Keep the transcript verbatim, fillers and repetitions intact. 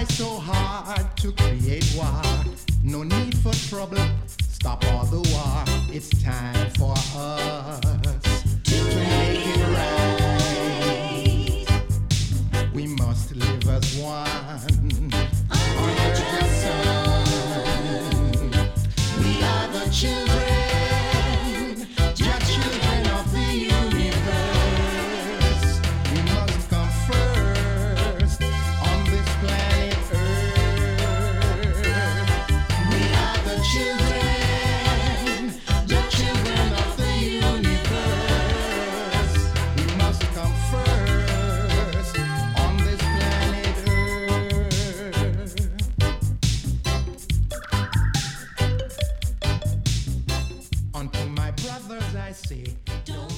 try so hard to create war. No need for trouble, stop all the war. It's time for us to make it right. We must live as one under the sun. We are the children, the children of the universe. We must come first on this planet Earth. We are the children, the children of the universe. We must come first on this planet Earth. Unto my brothers I say, don't